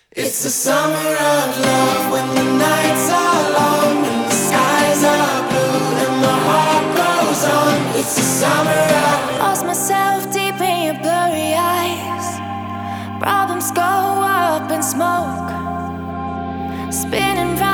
It's the summer of love when the nights are long and the skies are blue and my heart goes on. It's the summer of lost myself deep in your blurry eyes. Problems go up in smoke, spinning round.